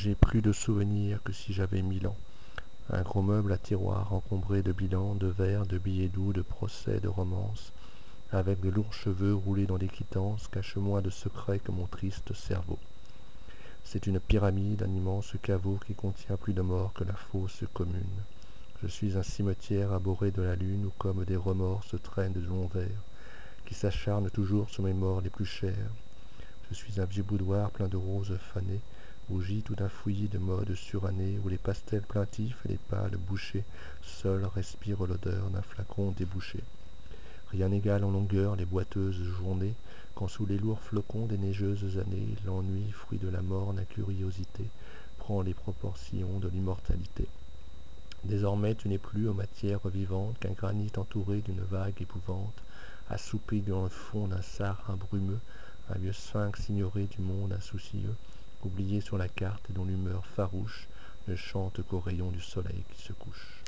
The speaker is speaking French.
j'ai plus de souvenirs que si j'avais 1000 ans. Un gros meuble à tiroirs encombré de bilans, de vers, de billets doux, de procès, de romances, avec de lourds cheveux roulés dans des quittances, cache moins de secrets que mon triste cerveau. C'est une pyramide, un immense caveau qui contient plus de morts que la fosse commune. Je suis un cimetière abhorré de la lune où comme des remords se traînent de longs vers, qui s'acharnent toujours sur mes morts les plus chers. Je suis un vieux boudoir plein de roses fanées, où gît tout un fouillis de modes surannés, où les pastels plaintifs et les pâles bouchers seuls respirent l'odeur d'un flacon débouché. Rien n'égale en longueur les boiteuses journées, quand sous les lourds flocons des neigeuses années, l'ennui, fruit de la morne curiosité, prend les proportions de l'immortalité. Désormais tu n'es plus, ô matière vivante, qu'un granit entouré d'une vague épouvante, assoupi dans le fond d'un Sahara brumeux, un vieux sphinx ignoré du monde insoucieux, oublié sur la carte et dont l'humeur farouche ne chante qu'aux rayons du soleil qui se couche.